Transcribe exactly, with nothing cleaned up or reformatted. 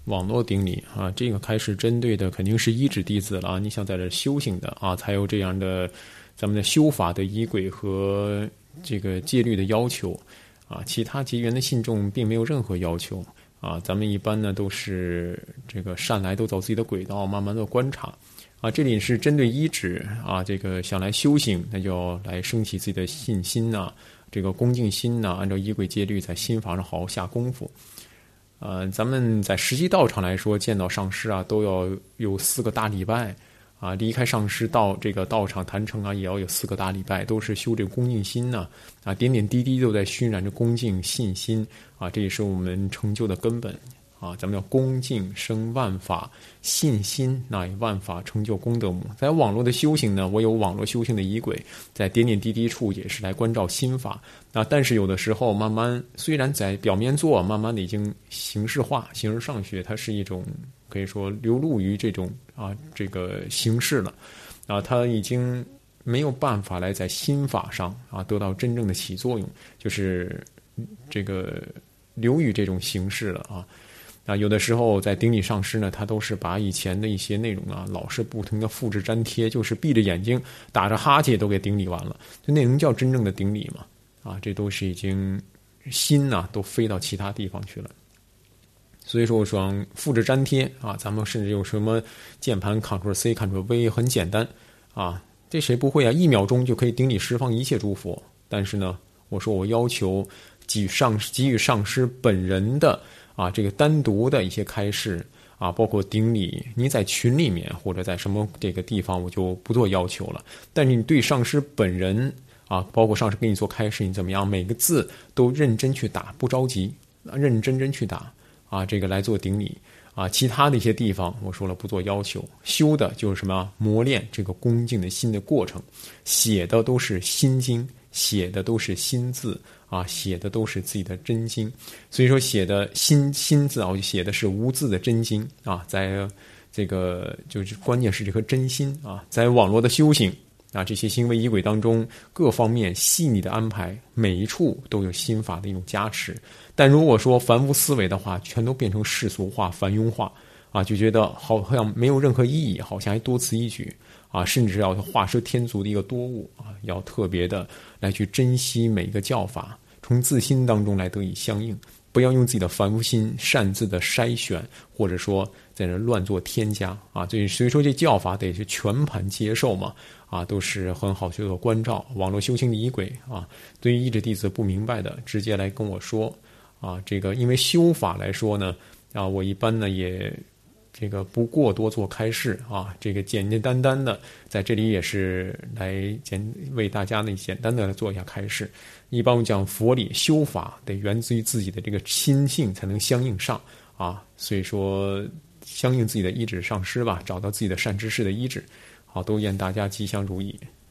网络顶礼啊，这个开始针对的肯定是依止弟子了啊。你想在这修行的啊，才有这样的咱们的修法的仪轨和这个戒律的要求啊。其他结缘的信众并没有任何要求啊。咱们一般呢都是这个善来都走自己的轨道，慢慢的观察啊。这里是针对依止啊，这个想来修行，那就来升起自己的信心呐、啊，这个恭敬心呐、啊，按照仪轨戒律在心法上好好下功夫。呃，咱们在实际道场来说，见到上师啊，都要有四个大礼拜啊。离开上师到这个道场坛城啊，也要有四个大礼拜，都是修这个恭敬心呢 啊, 啊，点点滴滴都在熏染着恭敬信心啊，这也是我们成就的根本啊。咱们要恭敬生万法，信心乃万法成就功德母。在网络的修行呢，我有网络修行的仪轨，在点点滴滴处也是来关照心法。啊，但是有的时候慢慢，虽然在表面做，慢慢的已经形式化、形而上学，它是一种可以说流露于这种啊这个形式了，啊，它已经没有办法来在心法上啊得到真正的起作用，就是这个流于这种形式了啊。啊，有的时候在顶礼上师呢，他都是把以前的一些内容啊，老是不停的复制粘贴，就是闭着眼睛打着哈欠都给顶礼完了，这那能叫真正的顶礼吗？啊，这都是已经心呐、啊、都飞到其他地方去了。所以说我说复制粘贴啊，咱们甚至有什么键盘 Ctrl C Ctrl V 很简单啊，这谁不会啊？一秒钟就可以顶礼释放一切诸佛。但是呢，我说我要求给予上给予上师本人的啊这个单独的一些开示啊，包括顶礼，你在群里面或者在什么这个地方我就不做要求了。但是你对上师本人啊，包括上师给你做开示，你怎么样？每个字都认真去打，不着急，认认真真去打啊，这个来做顶礼啊。其他的一些地方，我说了不做要求，修的就是什么？磨练这个恭敬的心的过程，写的都是心经，写的都是心字啊，写的都是自己的真经。所以说写的心心字啊，我就写的是无字的真经啊，在这个就是关键是这颗真心啊，在网络的修行。啊，这些行为仪轨当中，各方面细腻的安排，每一处都有心法的一种加持。但如果说凡夫思维的话，全都变成世俗化、凡庸化，啊，就觉得好像没有任何意义，好像还多此一举啊，甚至要画蛇添足的一个多误啊，要特别的来去珍惜每一个教法，从自心当中来得以相应，不要用自己的凡夫心擅自的筛选，或者说在这乱做添加啊。所以所以说这教法得是全盘接受嘛。啊，都是很好学的关照，网络修行的仪轨啊。对于依止弟子不明白的，直接来跟我说啊。这个因为修法来说呢，啊，我一般呢也这个不过多做开示啊，这个简简单单的在这里也是来简为大家呢简单的来做一下开示。一般我们讲佛理修法得源自于自己的这个心性才能相应上啊，所以说相应自己的依止上师吧，找到自己的善知识的依止。好，都愿大家吉祥如意。